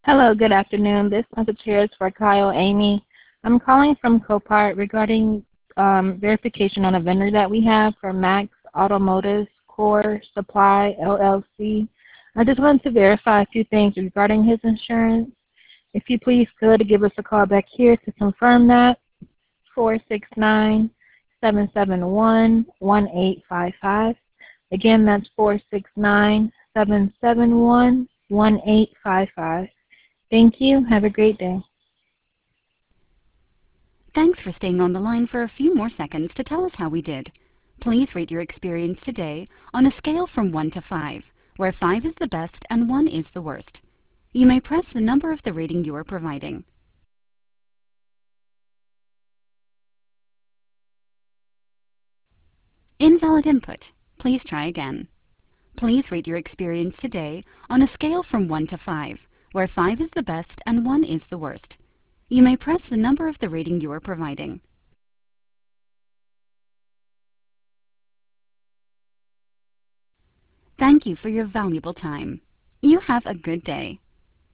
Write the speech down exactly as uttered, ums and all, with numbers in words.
Hello, good afternoon. This message here is for Kyle Amy. I'm calling from Copart regarding um, verification on a vendor that we have for Max Automotive Core Supply L L C. I just wanted to verify a few things regarding his insurance. If you please could give us a call back here to confirm that. four six nine, seven seven one, one eight five five. Again, that's four six nine, seven seven one, one eight five five. Thank you. Have a great day. Thanks for staying on the line for a few more seconds to tell us how we did. Please rate your experience today on a scale from one to five, where five is the best and one is the worst. You may press the number of the rating you are providing. Invalid input. Please try again. Please rate your experience today on a scale from one to five, where five is the best and one is the worst. You may press the number of the rating you are providing. Thank you for your valuable time. You have a good day.